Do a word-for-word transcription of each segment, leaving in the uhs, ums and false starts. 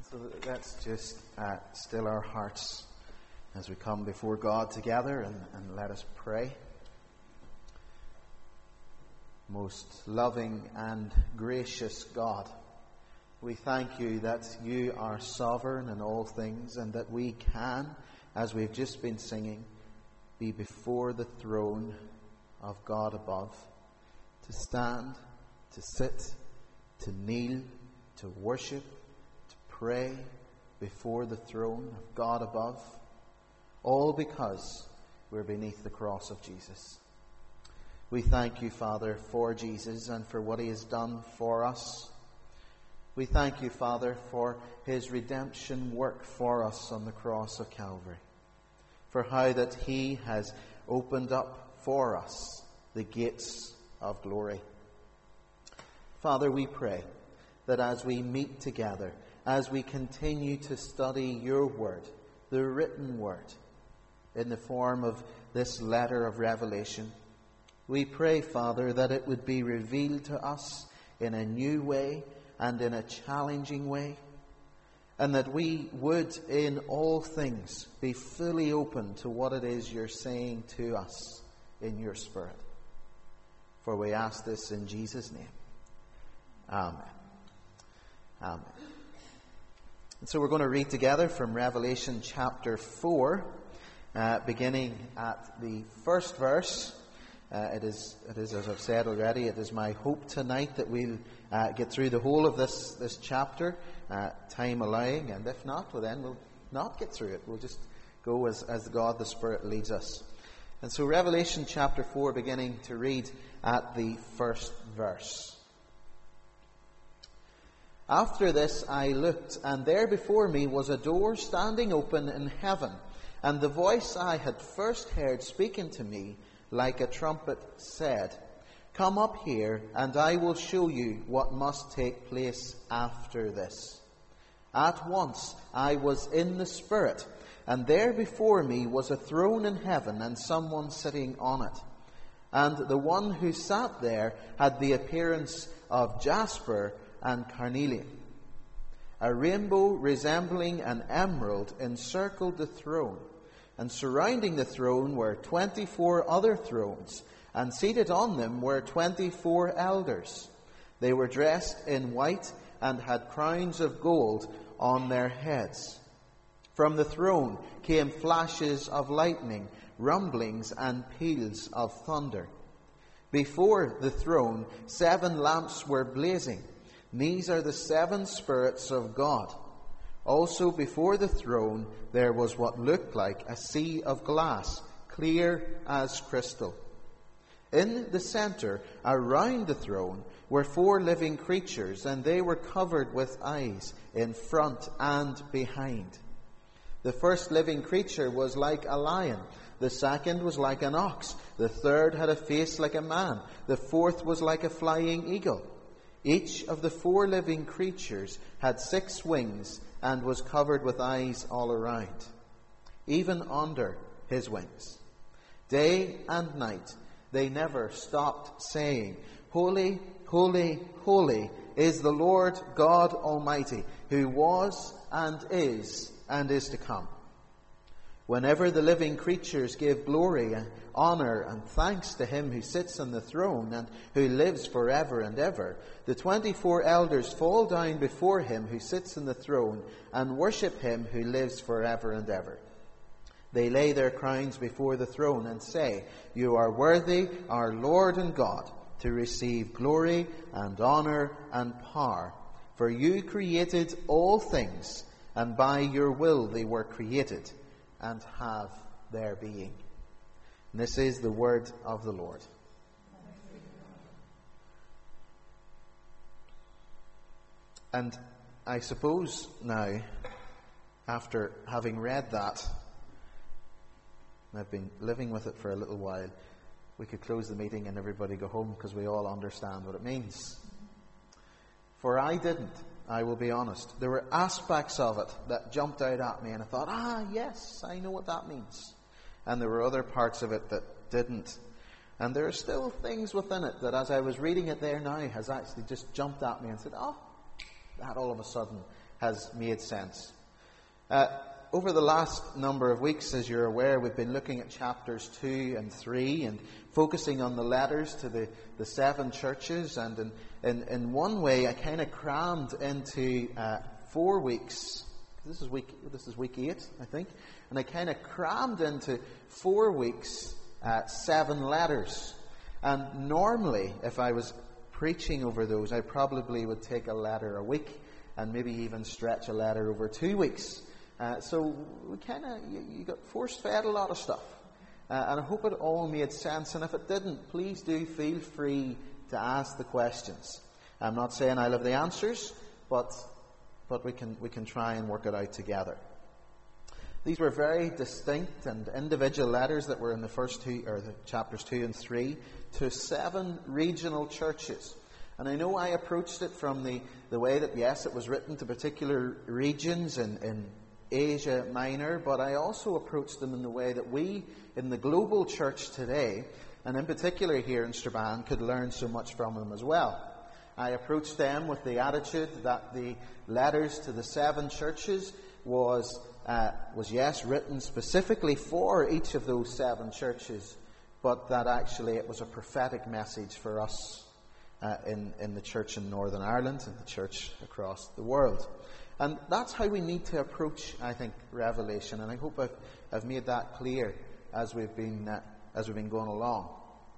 So let's just uh, still our hearts as we come before God together and, and let us pray. Most loving and gracious God, we thank you that you are sovereign in all things and that we can, as we've just been singing, be before the throne of God above, to stand, to sit, to kneel, to worship, to pray before the throne of God above, all because we're beneath the cross of Jesus. We thank you, Father, for Jesus and for what he has done for us. We thank you, Father, for his redemption work for us on the cross of Calvary, for how that he has opened up for us the gates of glory. Father, we pray that as we meet together, as we continue to study your word, the written word, in the form of this letter of Revelation, we pray, Father, that it would be revealed to us in a new way and in a challenging way, and that we would in all things be fully open to what it is you're saying to us in your Spirit. For we ask this in Jesus' name. Amen. Amen. And so we're going to read together from Revelation chapter four, uh, beginning at the first verse. Uh, it is, it is, as I've said already, it is my hope tonight that we'll uh, get through the whole of this, this chapter, uh, time allowing, and if not, well then we'll not get through it. We'll just go as, as God the Spirit leads us. And so Revelation chapter four, beginning to read at the first verse. After this I looked, and there before me was a door standing open in heaven, and the voice I had first heard speaking to me like a trumpet said, "Come up here, and I will show you what must take place after this." At once I was in the Spirit, and there before me was a throne in heaven, and someone sitting on it. And the one who sat there had the appearance of jasper and carnelian. A rainbow resembling an emerald encircled the throne, and surrounding the throne were twenty-four other thrones, and seated on them were twenty-four elders. They were dressed in white and had crowns of gold on their heads. From the throne came flashes of lightning, rumblings and peals of thunder. Before the throne seven lamps were blazing. These are the seven spirits of God. Also before the throne there was what looked like a sea of glass, clear as crystal. In the center, around the throne, were four living creatures, and they were covered with eyes in front and behind. The first living creature was like a lion. The second was like an ox. The third had a face like a man. The fourth was like a flying eagle. Each of the four living creatures had six wings and was covered with eyes all around, even under his wings. Day and night they never stopped saying, "Holy, holy, holy is the Lord God Almighty, who was and is and is to come." Whenever the living creatures give glory and honor and thanks to him who sits on the throne and who lives forever and ever, the twenty-four elders fall down before him who sits on the throne and worship him who lives forever and ever. They lay their crowns before the throne and say, "You are worthy, our Lord and God, to receive glory and honor and power. For you created all things, and by your will they were created and have their being." And this is the word of the Lord. And I suppose now, after having read that, and I've been living with it for a little while, we could close the meeting and everybody go home because we all understand what it means. For I didn't. I will be honest. There were aspects of it that jumped out at me and I thought, ah, yes, I know what that means. And there were other parts of it that didn't. And there are still things within it that as I was reading it there now has actually just jumped at me and said, oh, that all of a sudden has made sense. Uh, over the last number of weeks, as you're aware, we've been looking at chapters two and three and focusing on the letters to the, the seven churches. And in, in, in one way, I kind of crammed into uh, four weeks. This is week. This is week eight, I think, and I kind of crammed into four weeks uh, seven letters. And normally, if I was preaching over those, I probably would take a letter a week, and maybe even stretch a letter over two weeks. Uh, so we kind of you, you got force-fed a lot of stuff, uh, and I hope it all made sense. And if it didn't, please do feel free to ask the questions. I'm not saying I'll have the answers, but but we can we can try and work it out together. These were very distinct and individual letters that were in the first two, or the chapters two and three, to seven regional churches. And I know I approached it from the, the way that, yes, it was written to particular regions in, in Asia Minor, but I also approached them in the way that we, in the global church today, and in particular here in Strabane, could learn so much from them as well. I approached them with the attitude that the letters to the seven churches was, uh, was yes, written specifically for each of those seven churches, but that actually it was a prophetic message for us uh, in, in the church in Northern Ireland and the church across the world. And that's how we need to approach, I think, Revelation. And I hope I've, I've made that clear as we've been uh, as we've been going along.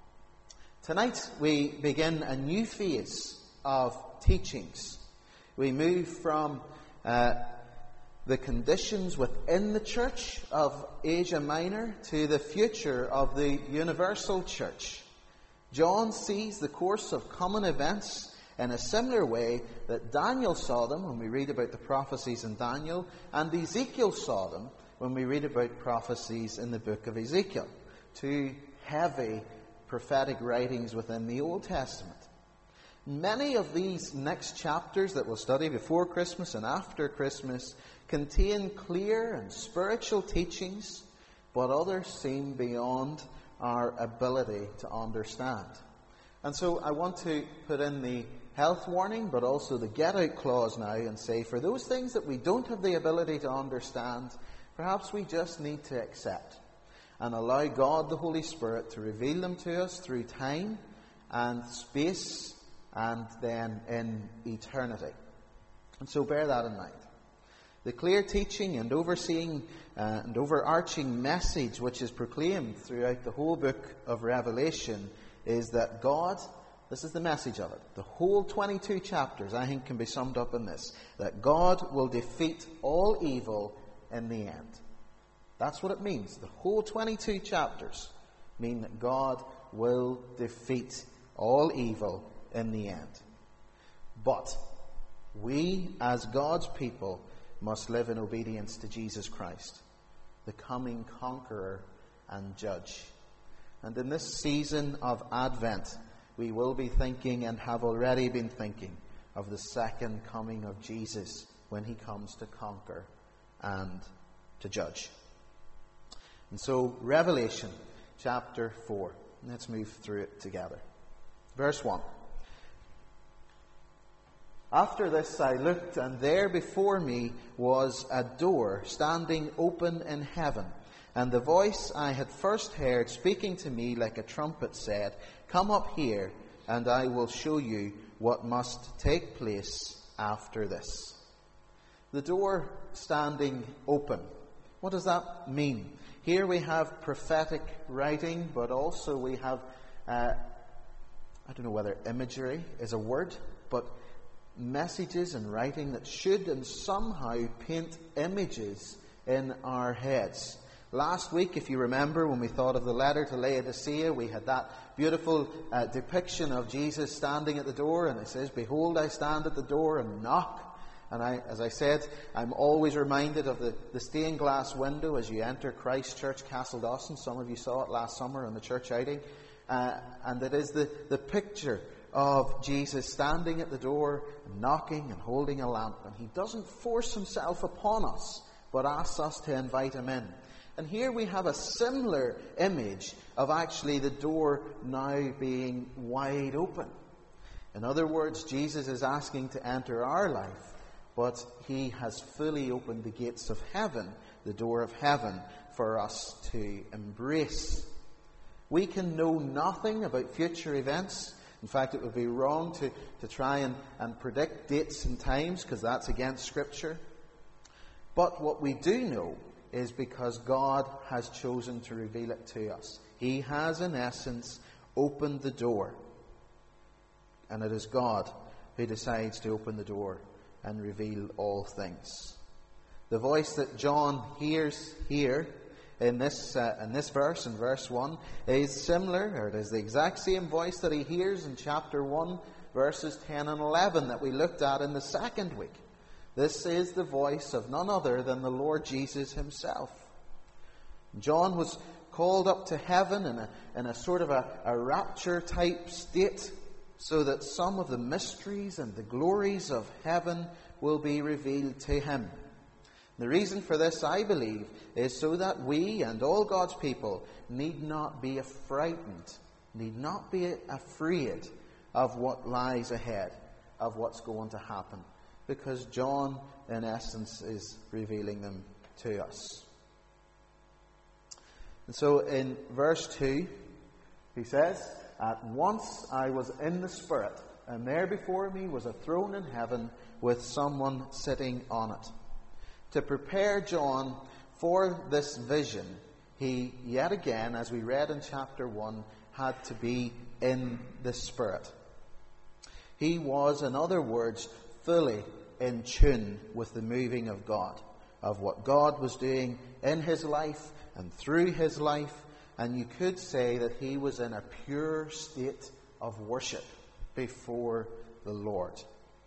Tonight we begin a new phase of teachings. We move from uh, the conditions within the church of Asia Minor to the future of the universal church. John sees the course of common events in a similar way that Daniel saw them when we read about the prophecies in Daniel, and Ezekiel saw them when we read about prophecies in the book of Ezekiel. Two heavy prophetic writings within the Old Testament. Many of these next chapters that we'll study before Christmas and after Christmas contain clear and spiritual teachings, but others seem beyond our ability to understand. And so I want to put in the health warning, but also the get-out clause now, and say for those things that we don't have the ability to understand, perhaps we just need to accept and allow God the Holy Spirit to reveal them to us through time and space and then in eternity. And so bear that in mind. The clear teaching and overseeing uh, and overarching message which is proclaimed throughout the whole book of Revelation is that God, this is the message of it, the whole twenty-two chapters I think can be summed up in this, that God will defeat all evil in the end. That's what it means. The whole twenty-two chapters mean that God will defeat all evil in the end. But we, as God's people, must live in obedience to Jesus Christ, the coming conqueror and judge. And in this season of Advent, we will be thinking and have already been thinking of the second coming of Jesus when he comes to conquer and to judge. And so, Revelation chapter four. Let's move through it together. Verse one. After this I looked, and there before me was a door standing open in heaven. And the voice I had first heard speaking to me like a trumpet said, "Come up here, and I will show you what must take place after this." The door standing open. What does that mean? Here we have prophetic writing, but also we have, uh, I don't know whether imagery is a word, but messages and writing that should and somehow paint images in our heads. Last week, if you remember, when we thought of the letter to Laodicea, we had that beautiful uh, depiction of Jesus standing at the door, and it says, "Behold, I stand at the door and knock." And I, as I said, I'm always reminded of the, the stained glass window as you enter Christ Church, Castledawson. Some of you saw it last summer on the church outing. Uh, and it is the, the picture of Jesus standing at the door, and knocking and holding a lamp. And he doesn't force himself upon us, but asks us to invite him in. And here we have a similar image of actually the door now being wide open. In other words, Jesus is asking to enter our life, but he has fully opened the gates of heaven, the door of heaven, for us to embrace. We can know nothing about future events. In fact, it would be wrong to, to try and, and predict dates and times, because that's against Scripture. But what we do know is because God has chosen to reveal it to us. He has, in essence, opened the door. And it is God who decides to open the door and reveal all things. The voice that John hears here in this uh, in this verse, in verse one, is similar, or it is the exact same voice that he hears in chapter one, verses ten and eleven that we looked at in the second week. This is the voice of none other than the Lord Jesus himself. John was called up to heaven in a, in a sort of a, a rapture-type state, so that some of the mysteries and the glories of heaven will be revealed to him. The reason for this, I believe, is so that we and all God's people need not be frightened, need not be afraid of what lies ahead, of what's going to happen, because John, in essence, is revealing them to us. And so in verse two, he says, "At once I was in the Spirit, and there before me was a throne in heaven with someone sitting on it." To prepare John for this vision, he yet again, as we read in chapter one, had to be in the Spirit. He was, in other words, fully in tune with the moving of God, of what God was doing in his life and through his life. And you could say that he was in a pure state of worship before the Lord.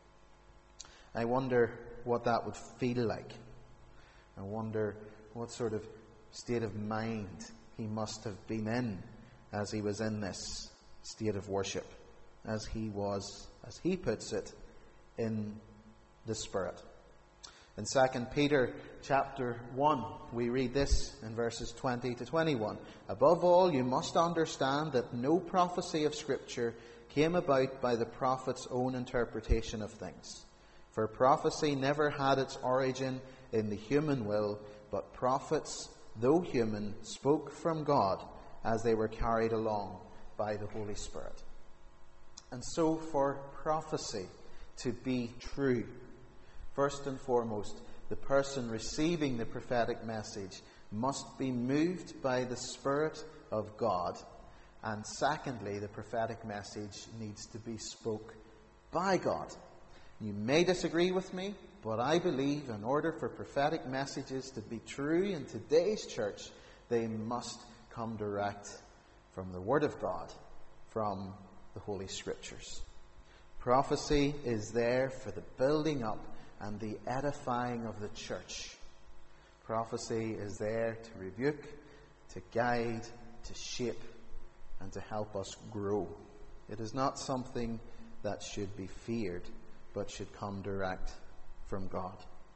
I wonder what that would feel like. I wonder what sort of state of mind he must have been in as he was in this state of worship, as he was, as he puts it, in the Spirit. In Second Peter chapter one, we read this in verses twenty to twenty-one. "Above all, you must understand that no prophecy of Scripture came about by the prophet's own interpretation of things. For prophecy never had its origin in the human will, but prophets, though human, spoke from God as they were carried along by the Holy Spirit." And so for prophecy to be true, first and foremost, the person receiving the prophetic message must be moved by the Spirit of God. And secondly, the prophetic message needs to be spoke by God. You may disagree with me, but I believe in order for prophetic messages to be true in today's church, they must come direct from the Word of God, from the Holy Scriptures. Prophecy is there for the building up and the edifying of the church. Prophecy is there to rebuke, to guide, to shape, and to help us grow. It is not something that should be feared, but should come direct from God.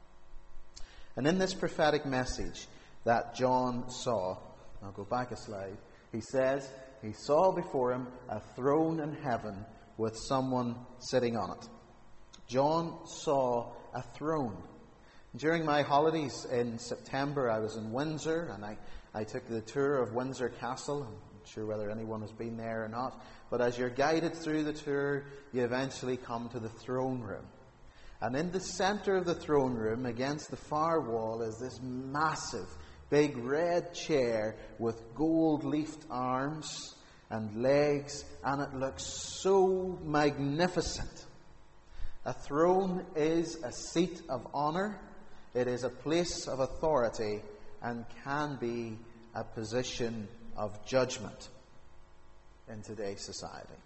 And in this prophetic message that John saw, I'll go back a slide, he says he saw before him a throne in heaven with someone sitting on it. John saw a throne. During my holidays in September, I was in Windsor, and I, I took the tour of Windsor Castle. I'm not sure whether anyone has been there or not, but as you're guided through the tour, you eventually come to the throne room. And in the center of the throne room, against the far wall, is this massive, big red chair with gold-leafed arms and legs, and it looks so magnificent. A throne is a seat of honor. It is a place of authority and can be a position of judgment in today's society.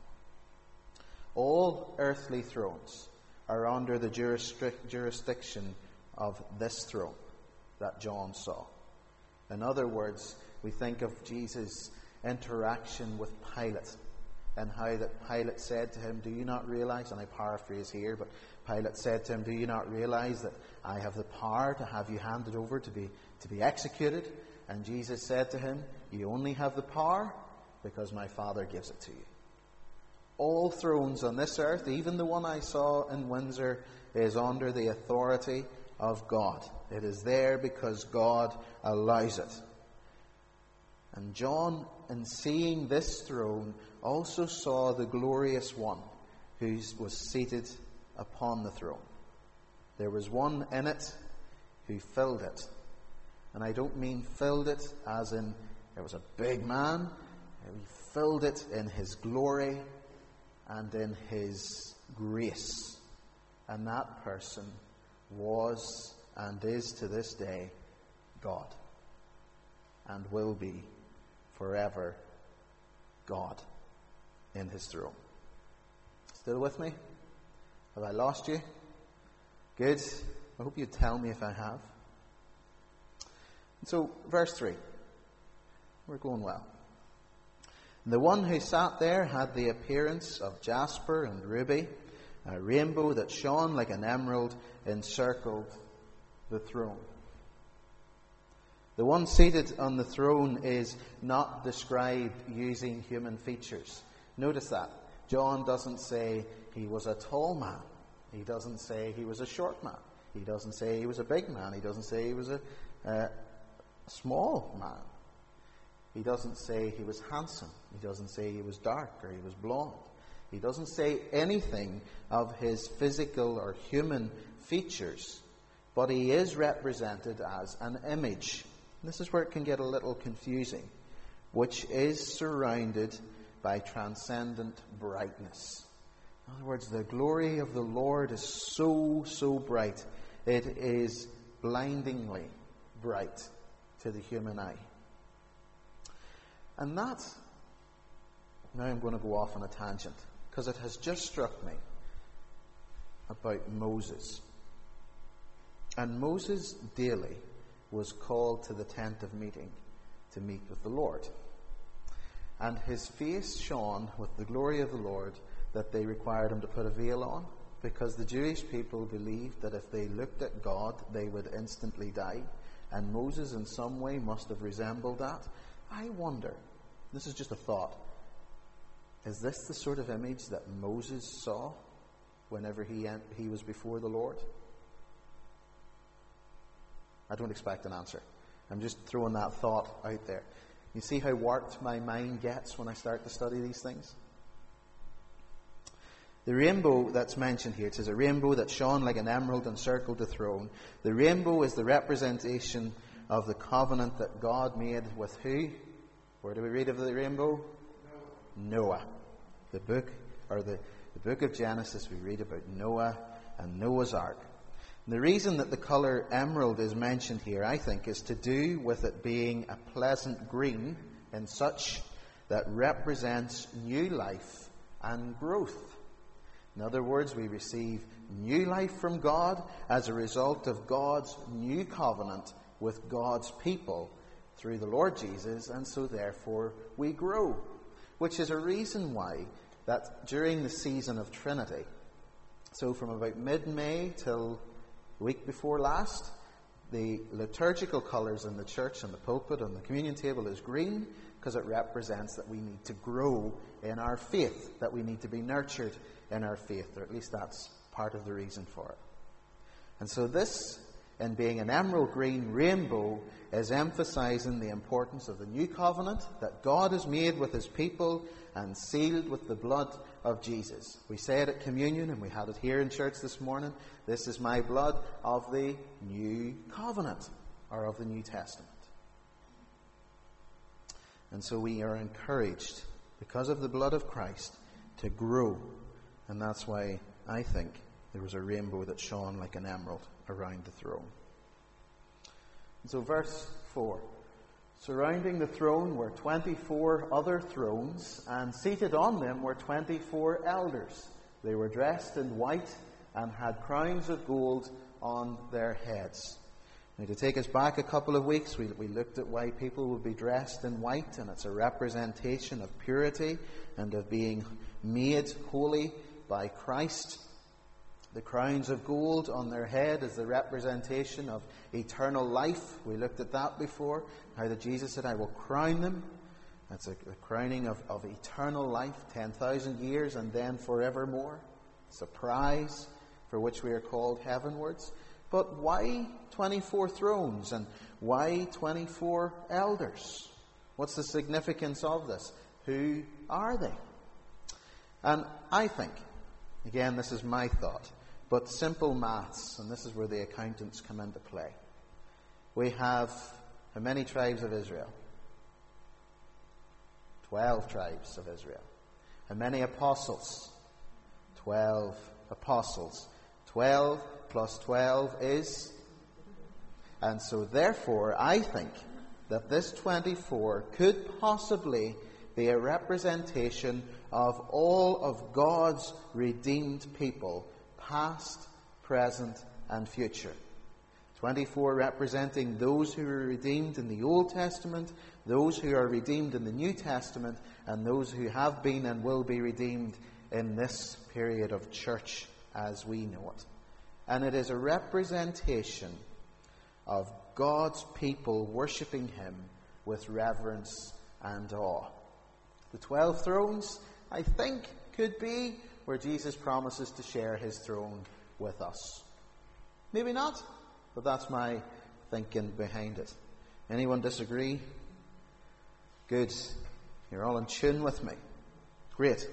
All earthly thrones are under the jurisdiction of this throne that John saw. In other words, we think of Jesus' interaction with Pilate, and how that Pilate said to him, "Do you not realize," and I paraphrase here, but Pilate said to him, "Do you not realize that I have the power to have you handed over to be to be executed?" And Jesus said to him, "You only have the power because my Father gives it to you." All thrones on this earth, even the one I saw in Windsor, is under the authority of God. It is there because God allows it. And John, in seeing this throne, also saw the glorious one who was seated upon the throne. There was one in it who filled it. And I don't mean filled it as in there was a big man. He filled it in his glory and in his grace. And that person was and is to this day God, and will be forever God in his throne. Still with me? Have I lost you? Good. I hope you'd tell me if I have. And so, verse three. We're going well. The one who sat there had the appearance of jasper and ruby. A rainbow that shone like an emerald encircled the throne. The one seated on the throne is not described using human features. Notice that. John doesn't say he was a tall man. He doesn't say he was a short man. He doesn't say he was a big man. He doesn't say he was a, a small man. He doesn't say he was handsome. He doesn't say he was dark or he was blonde. He doesn't say anything of his physical or human features, but he is represented as an image. This is where it can get a little confusing, which is surrounded by transcendent brightness. In other words, the glory of the Lord is so, so bright. It is blindingly bright to the human eye. And that, now I'm going to go off on a tangent, because it has just struck me about Moses. And Moses daily was called to the tent of meeting to meet with the Lord. And his face shone with the glory of the Lord that they required him to put a veil on, because the Jewish people believed that if they looked at God, they would instantly die. And Moses in some way must have resembled that. I wonder, this is just a thought, is this the sort of image that Moses saw whenever he he was before the Lord? I don't expect an answer. I'm just throwing that thought out there. You see how warped my mind gets when I start to study these things? The rainbow that's mentioned here, it says a rainbow that shone like an emerald encircled the throne. The rainbow is the representation of the covenant that God made with who? Where do we read of the rainbow? Noah. The book, or the, the book of Genesis, we read about Noah and Noah's Ark. And the reason that the colour emerald is mentioned here, I think, is to do with it being a pleasant green in such that represents new life and growth. In other words, we receive new life from God as a result of God's new covenant with God's people through the Lord Jesus, and so therefore we grow. Which is a reason why that during the season of Trinity, so from about mid-May till the week before last, the liturgical colours in the church and the pulpit and the communion table is green, because it represents that we need to grow in our faith, that we need to be nurtured in our faith, or at least that's part of the reason for it. And so this, in being an emerald green rainbow, is emphasizing the importance of the new covenant that God has made with his people and sealed with the blood of Jesus. We say it at communion, and we had it here in church this morning. This is my blood of the new covenant, or of the New Testament. And so we are encouraged, because of the blood of Christ, to grow. And that's why I think there was a rainbow that shone like an emerald around the throne. And so verse four. Surrounding the throne were twenty-four other thrones, and seated on them were twenty-four elders. They were dressed in white and had crowns of gold on their heads. Now, to take us back a couple of weeks, we, we looked at why people would be dressed in white, and it's a representation of purity and of being made holy by Christ. The crowns of gold on their head is the representation of eternal life. We looked at that before, how that Jesus said, I will crown them It's a, a crowning of, of eternal life, ten thousand years and then forevermore. It's a prize for which we are called heavenwards. But why twenty-four thrones and why twenty-four elders? What's the significance of this? Who are they? And I think, again, this is my thought, but simple maths, and this is where the accountants come into play. We have how many tribes of Israel? Twelve tribes of Israel. How many apostles? Twelve apostles. Twelve plus twelve is? And so therefore, I think that this twenty-four could possibly be a representation of all of God's redeemed people, past, present, and future. twenty-four representing those who were redeemed in the Old Testament, those who are redeemed in the New Testament, and those who have been and will be redeemed in this period of church as we know it. And it is a representation of God's people worshipping Him with reverence and awe. The twelve thrones, I think, could be where Jesus promises to share His throne with us. Maybe not, but that's my thinking behind it. Anyone disagree? Good. You're all in tune with me. Great.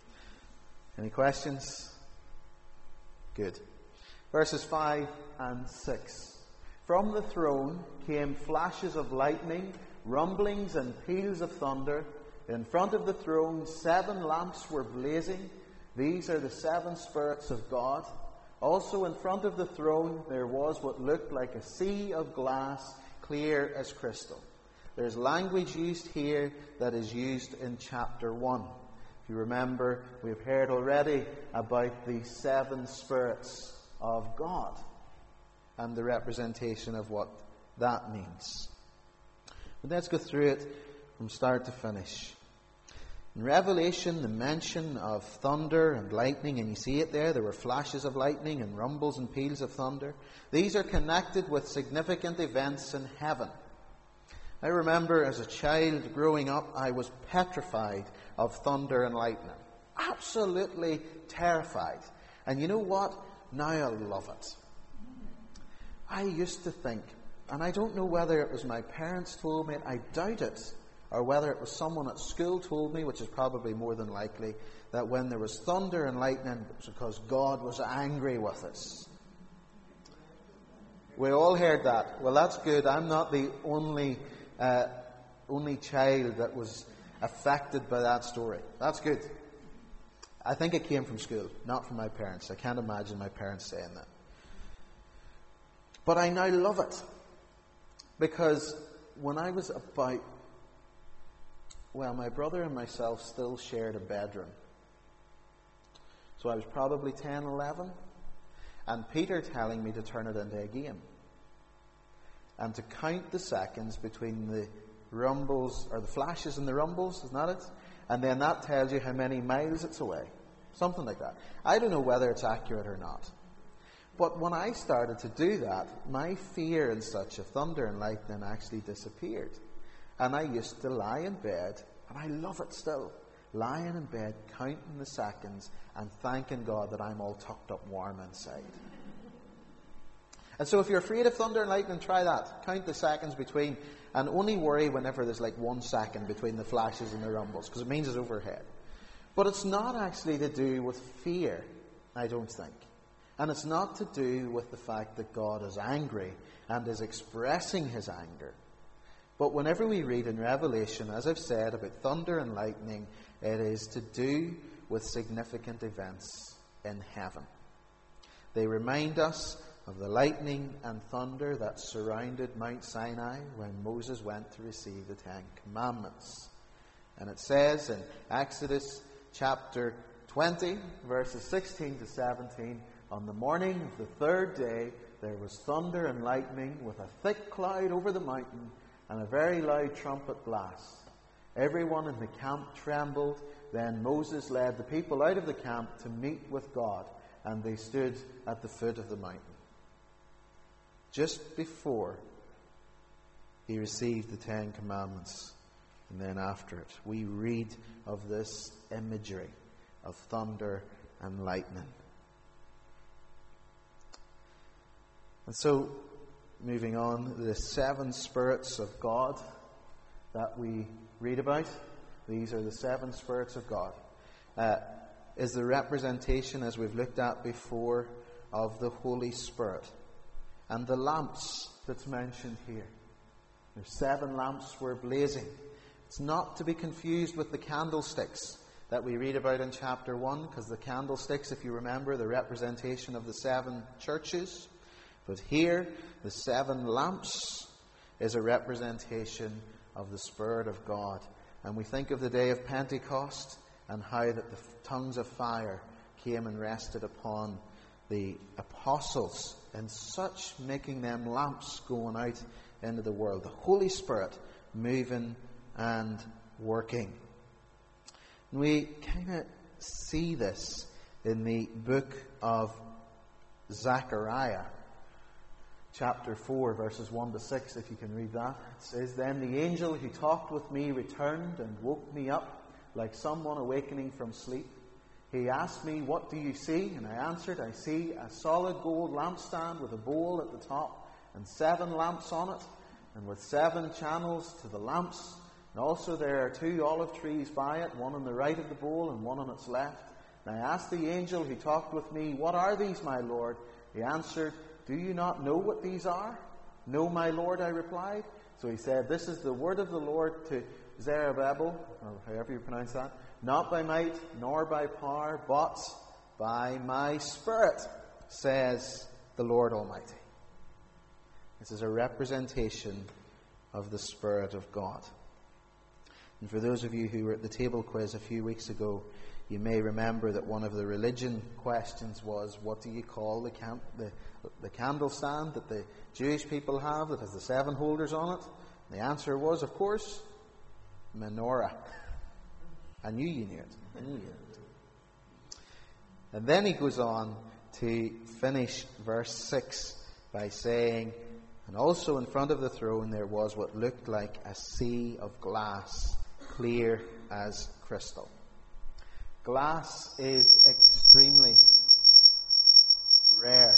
Any questions? Good. Verses five and six. From the throne came flashes of lightning, rumblings and peals of thunder. In front of the throne, seven lamps were blazing. These are the seven spirits of God. Also in front of the throne, there was what looked like a sea of glass, clear as crystal. There's language used here that is used in chapter one. If you remember, we've heard already about the seven spirits of God and the representation of what that means. But let's go through it from start to finish. In Revelation, the mention of thunder and lightning, and you see it there, there were flashes of lightning and rumbles and peals of thunder. These are connected with significant events in heaven. I remember as a child growing up, I was petrified of thunder and lightning. Absolutely terrified. And you know what? Now I love it. I used to think, and I don't know whether it was my parents told me it, I doubt it, or whether it was someone at school told me, which is probably more than likely, that when there was thunder and lightning, it was because God was angry with us. We all heard that. Well, that's good. I'm not the only uh, only child that was affected by that story. That's good. I think it came from school, not from my parents. I can't imagine my parents saying that. But I now love it. Because when I was about, well, my brother and myself still shared a bedroom. So I was probably ten, eleven. And Peter telling me to turn it into a game. And to count the seconds between the rumbles, or the flashes and the rumbles, isn't that it? And then that tells you how many miles it's away. Something like that. I don't know whether it's accurate or not. But when I started to do that, my fear and such of thunder and lightning actually disappeared. And I used to lie in bed, and I love it still, lying in bed, counting the seconds, and thanking God that I'm all tucked up warm inside. And so if you're afraid of thunder and lightning, try that. Count the seconds between, and only worry whenever there's like one second between the flashes and the rumbles, because it means it's overhead. But it's not actually to do with fear, I don't think. And it's not to do with the fact that God is angry and is expressing His anger. But whenever we read in Revelation, as I've said, about thunder and lightning, it is to do with significant events in heaven. They remind us of the lightning and thunder that surrounded Mount Sinai when Moses went to receive the Ten Commandments. And it says in Exodus chapter twenty, verses sixteen to seventeen, on the morning of the third day there was thunder and lightning with a thick cloud over the mountain and a very loud trumpet blast. Everyone in the camp trembled. Then Moses led the people out of the camp to meet with God, and they stood at the foot of the mountain. Just before he received the Ten Commandments And then after it, we read of this imagery of thunder and lightning. And so, moving on, the seven spirits of God that we read about, these are the seven spirits of God, uh, is the representation, as we've looked at before, of the Holy Spirit. And the lamps that's mentioned here. There's seven lamps were blazing. It's not to be confused with the candlesticks that we read about in chapter one, because the candlesticks, if you remember, the representation of the seven churches. But here, the seven lamps is a representation of the Spirit of God. And we think of the day of Pentecost and how that the tongues of fire came and rested upon the apostles, and such making them lamps going out into the world. The Holy Spirit moving and working. And we kind of see this in the book of Zechariah, chapter four, verses one to six, if you can read that. It says, "Then the angel who talked with me returned and woke me up like someone awakening from sleep. He asked me, 'What do you see?' And I answered, 'I see a solid gold lampstand with a bowl at the top and seven lamps on it, and with seven channels to the lamps. And also there are two olive trees by it, one on the right of the bowl and one on its left.' And I asked the angel who talked with me, 'What are these, my Lord?' He answered, 'Do you not know what these are?' 'No, my Lord,' I replied. So he said, 'This is the word of the Lord to Zerubbabel,'" or however you pronounce that, "'not by might nor by power, but by my Spirit, says the Lord Almighty.'" This is a representation of the Spirit of God. And for those of you who were at the table quiz a few weeks ago, you may remember that one of the religion questions was, what do you call the, can- the, the candle stand that the Jewish people have that has the seven holders on it? And the answer was, of course, menorah. I knew you knew it. I knew you knew it. And then he goes on to finish verse six by saying, "And also in front of the throne there was what looked like a sea of glass, clear as crystal." Glass is extremely rare.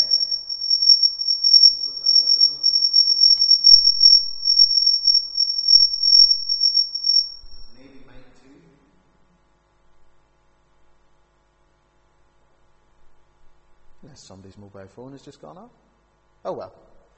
Maybe mine too. Unless somebody's mobile phone has just gone off. Oh well.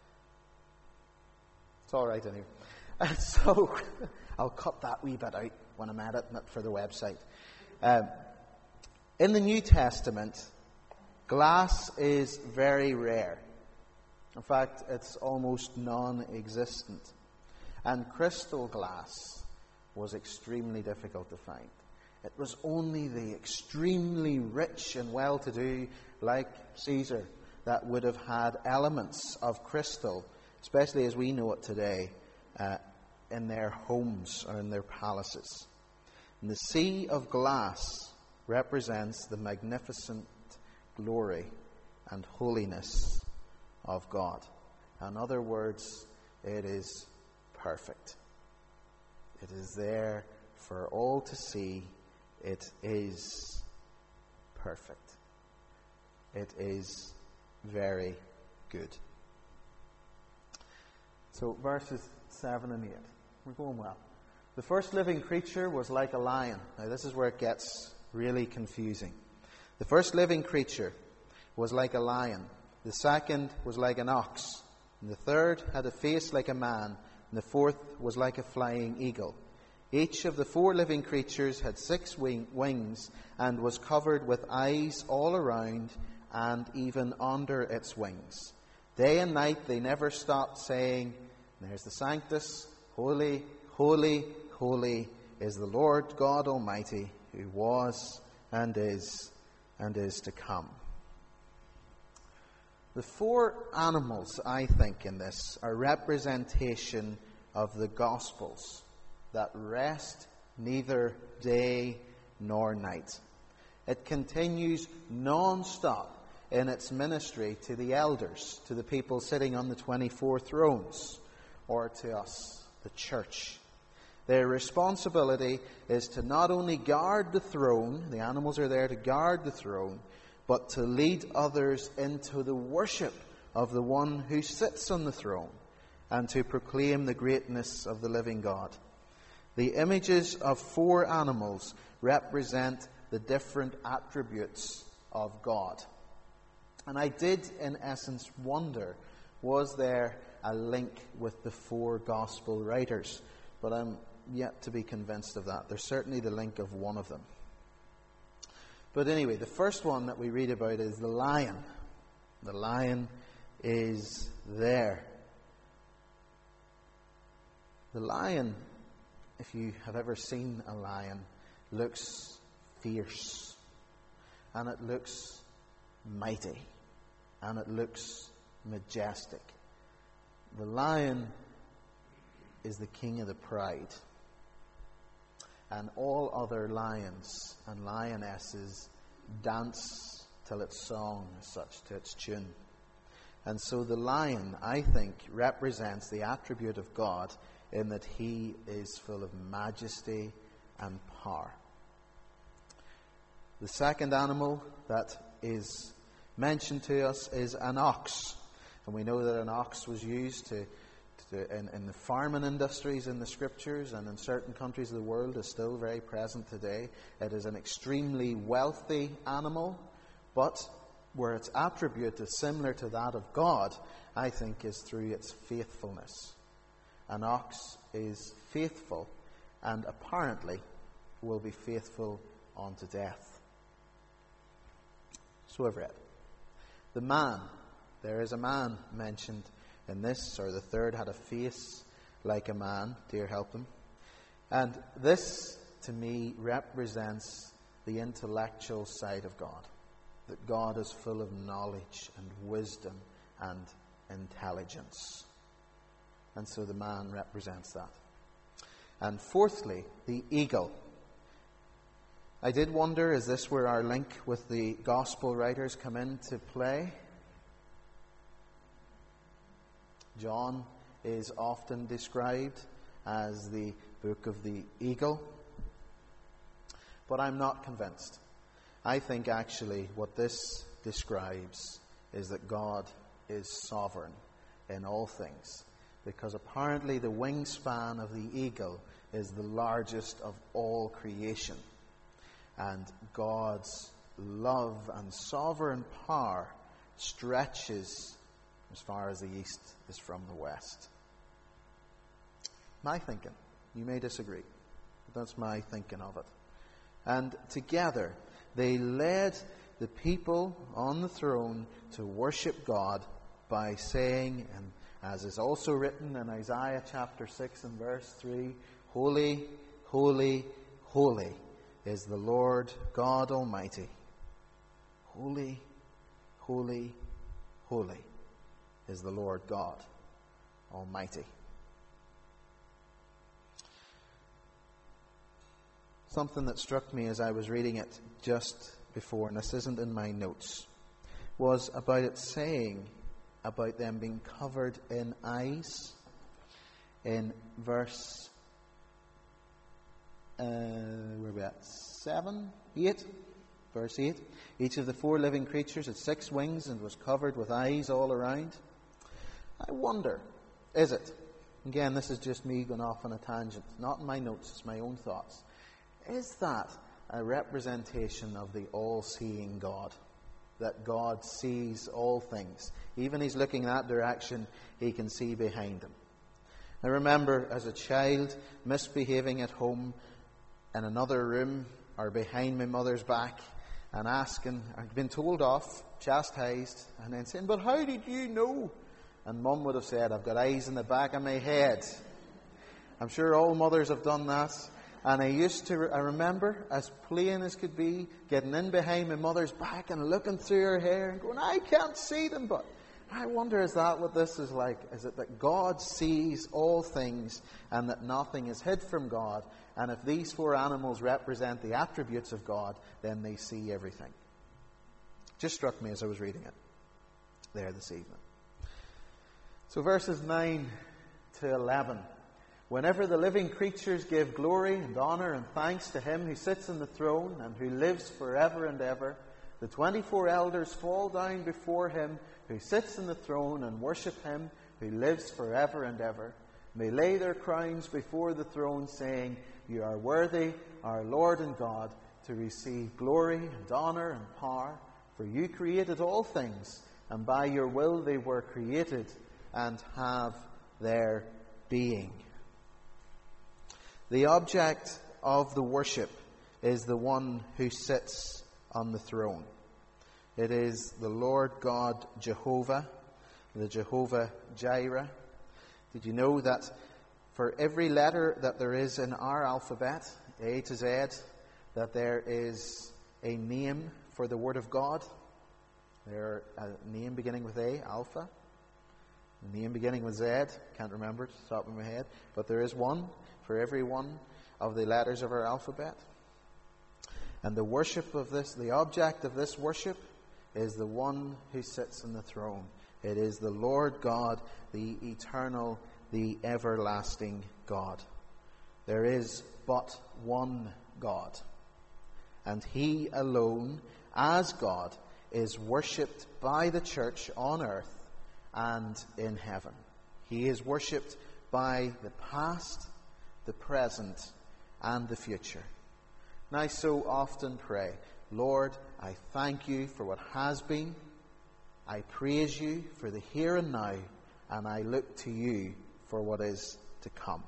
It's all right anyway. And so I'll cut that wee bit out when I'm editing it for the website. Um, in the New Testament, glass is very rare. In fact, it's almost non-existent. And crystal glass was extremely difficult to find. It was only the extremely rich and well-to-do, like Caesar, that would have had elements of crystal, especially as we know it today, uh, in their homes or in their palaces. And the sea of glass represents the magnificent glory and holiness of God. In other words, it is perfect. It is there for all to see. It is perfect. It is very good. So verses seven and eight. We're going well. "The first living creature was like a lion." Now this is where it gets really confusing. "The first living creature was like a lion. The second was like an ox. And the third had a face like a man. And the fourth was like a flying eagle. Each of the four living creatures had six wing- wings and was covered with eyes all around and even under its wings. Day and night they never stopped saying," there's the Sanctus, "Holy, holy, holy is the Lord God Almighty, who was and is and is to come." The four animals, I think, in this are representation of the Gospels that rest neither day nor night. It continues non-stop in its ministry to the elders, to the people sitting on the twenty-four thrones, or to us, the church. Their responsibility is to not only guard the throne, the animals are there to guard the throne, but to lead others into the worship of the one who sits on the throne and to proclaim the greatness of the living God. The images of four animals represent the different attributes of God. And I did, in essence, wonder, was there a link with the four gospel writers? But I'm yet to be convinced of that. There's certainly the link of one of them. But anyway, the first one that we read about is the lion. The lion is there. The lion, if you have ever seen a lion, looks fierce. And it looks mighty. And it looks majestic. The lion is the king of the pride. And all other lions and lionesses dance till its song is such, to its tune. And so the lion, I think, represents the attribute of God in that he is full of majesty and power. The second animal that is mentioned to us is an ox. And we know that an ox was used to, to in, in the farming industries in the scriptures, and in certain countries of the world is still very present today. It is an extremely wealthy animal, but where its attribute is similar to that of God, I think, is through its faithfulness. An ox is faithful and apparently will be faithful unto death. So I've read. The man, there is a man mentioned in this, or the third had a face like a man, dear help him. And this, to me, represents the intellectual side of God. That God is full of knowledge and wisdom and intelligence. And so the man represents that. And fourthly, the eagle. I did wonder, is this where our link with the gospel writers come into play? John is often described as the book of the eagle. But I'm not convinced. I think actually what this describes is that God is sovereign in all things. Because apparently the wingspan of the eagle is the largest of all creation. And God's love and sovereign power stretches as far as the east is from the west. My thinking. You may disagree. But that's my thinking of it. And together they led the people on the throne to worship God by saying, and as is also written in Isaiah chapter six and verse three, Holy, holy, holy is the Lord God Almighty. Holy, holy, holy is the Lord God Almighty. Something that struck me as I was reading it just before, and this isn't in my notes, was about it saying about them being covered in eyes. In verse, uh, where are we at? Seven, eight, verse eight. Each of the four living creatures had six wings and was covered with eyes all around. I wonder, is it? Again, this is just me going off on a tangent. Not in my notes, it's my own thoughts. Is that a representation of the all-seeing God? That God sees all things. Even he's looking that direction, he can see behind him. I remember as a child misbehaving at home in another room or behind my mother's back and asking, I'd been told off, chastised, and then saying, but how did you know? And Mum would have said, I've got eyes in the back of my head. I'm sure all mothers have done that. And I used to, I remember, as plain as could be, getting in behind my mother's back and looking through her hair and going, I can't see them. But I wonder, is that what this is like? Is it that God sees all things and that nothing is hid from God? And if these four animals represent the attributes of God, then they see everything. Just struck me as I was reading it there this evening. So verses nine to eleven Whenever the living creatures give glory and honor and thanks to him who sits on the throne and who lives forever and ever, the twenty-four elders fall down before him who sits on the throne and worship him who lives forever and ever. They lay their crowns before the throne, saying, "You are worthy, our Lord and God, to receive glory and honor and power, for you created all things, and by your will they were created and have their being." The object of the worship is the one who sits on the throne. It is the Lord God Jehovah, the Jehovah Jireh. Did you know that for every letter that there is in our alphabet, A to Z, that there is a name for the Word of God? There a name beginning with A, Alpha. A name beginning with Z, can't remember it off the top of my head, but there is one for every one of the letters of our alphabet. And the worship of this, the object of this worship, is the one who sits on the throne. It is the Lord God, the eternal, the everlasting God. There is but one God, and he alone, as God, is worshipped by the church on earth and in heaven. He is worshipped by the past, the present, and the future. And I so often pray, Lord, I thank you for what has been. I praise you for the here and now, and I look to you for what is to come.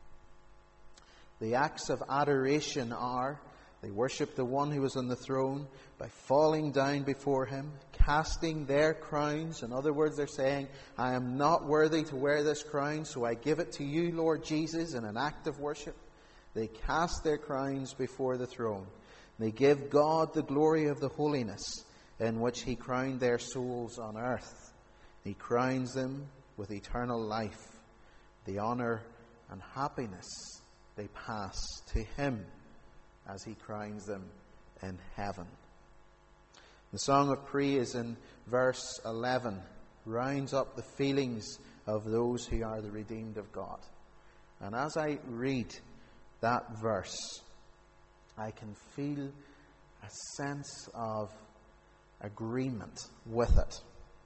The acts of adoration are, they worship the one who is on the throne by falling down before him, casting their crowns. In other words, they're saying, I am not worthy to wear this crown, so I give it to you, Lord Jesus, in an act of worship. They cast their crowns before the throne. They give God the glory of the holiness in which he crowned their souls on earth. He crowns them with eternal life. The honor and happiness they pass to him as he crowns them in heaven. The Song of Praise in verse eleven rounds up the feelings of those who are the redeemed of God. And as I read that verse, I can feel a sense of agreement with it.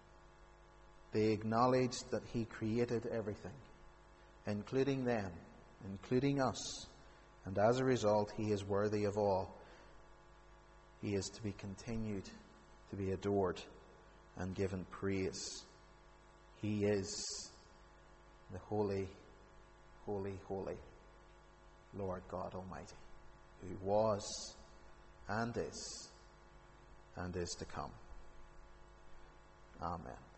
They acknowledge that he created everything, including them, including us, and as a result, he is worthy of all. He is to be continued, to be adored, and given praise. He is the holy, holy, holy Lord God Almighty, who was and is and is to come. Amen.